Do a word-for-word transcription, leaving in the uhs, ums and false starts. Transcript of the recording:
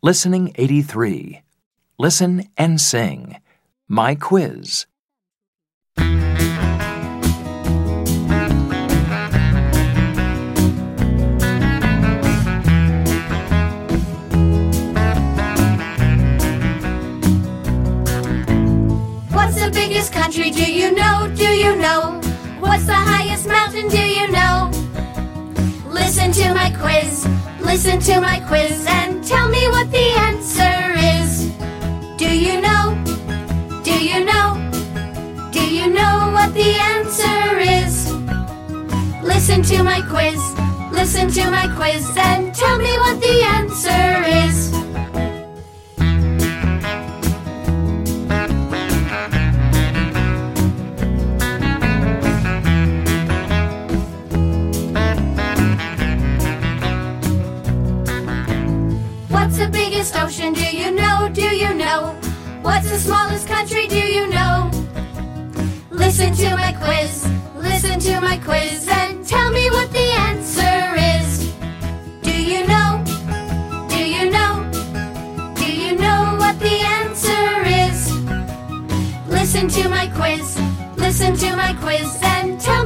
Listening eighty-three. Listen and sing. My quiz. What's the biggest country, do you know, do you know? What's the highest mountain, do you know? Listen to my quiz, listen to my quiz, and tell me what the answer is. Do you know, do you know, do you know what the answer is? Listen to my quiz, listen to my quiz, and tell me what the answer is. What's the biggest ocean, do you know, do you know? What's the smallest country, do you know? Listen to my quiz, listen to my quiz, and tell me what the answer is. Do you know, do you know, do you know what the answer is? Listen to my quiz, listen to my quiz, and tell